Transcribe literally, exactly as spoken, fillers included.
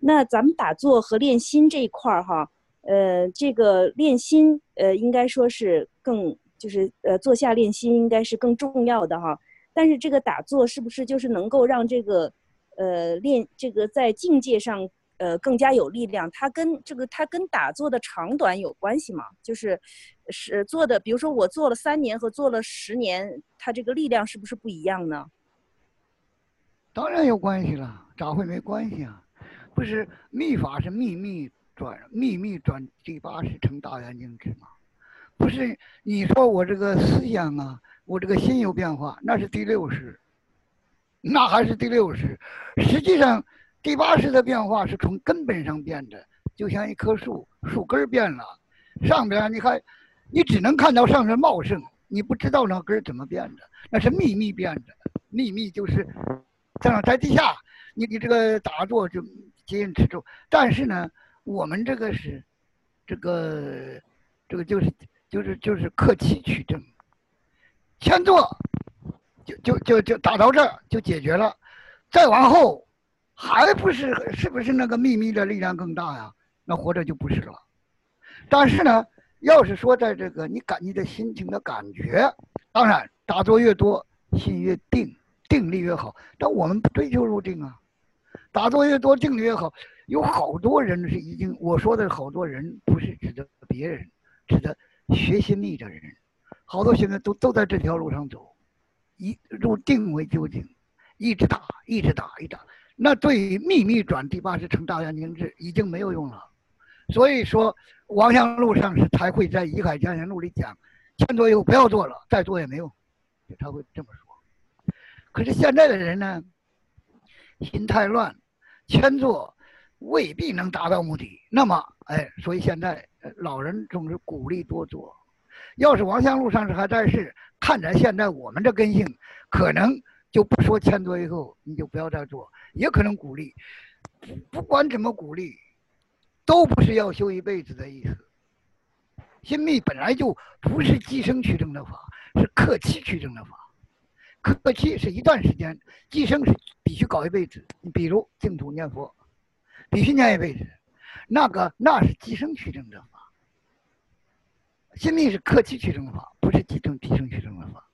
那咱们打坐和练心这一块儿哈，呃，这个练心呃应该说是更就是呃坐下练心应该是更重要的哈。但是这个打坐是不是就是能够让这个呃练这个在境界上呃更加有力量？它跟这个它跟打坐的长短有关系吗？就是是做的，比如说我做了三年和做了十年，它这个力量是不是不一样呢？ 当然有关系了，咋会没关系啊？不是密法是秘密转秘密转第八识成大圆镜智吗？不是你说我这个思想啊，我这个心有变化，那是第六识，那还是第六识。实际上，第八识的变化是从根本上变的，就像一棵树，树根变了，上边你看，你只能看到上面茂盛，你不知道那根怎么变的，那是秘密变的。秘密就是这样，在地下，你你这个打坐就接引持咒，但是呢，我们这个是这个这个就是就是就是克气取正，先做就就就就打到这儿就解决了，再往后还不是是不是那个秘密的力量更大呀？那活着就不是了。但是呢，要是说在这个你感你的心情的感觉，当然打坐越多，心越定，定力越好。但我们不追求入定啊，打坐越多，定力越好。有好多人是已经，我说的好多人不是指的别人，指的学心密的人，好多现在都都在这条路上走，以入定为究竟，一直打，一直打，一直打。那对于秘密转第八识成大圆镜智已经没有用了。所以说，王相路上是才会在《怡海家言录》里讲，千做以后不要做了，再做也没用，他会这么说。可是现在的人呢，心太乱，千做未必能达到目的。那么，哎，所以现在老人总是鼓励多做。要是王相路上是还在世，看着现在我们的根性，可能就不说千做以后你就不要再做，也可能鼓励。不管怎么鼓励，都不是要修一辈子的意思。心密本来就不是寄生取正的法，是克气取正的法。克气是一段时间，寄生是必须搞一辈子。你比如净土念佛，必须念一辈子，那个那是寄生取正的法。心密是克气取正的法，不是寄生寄生取正的法。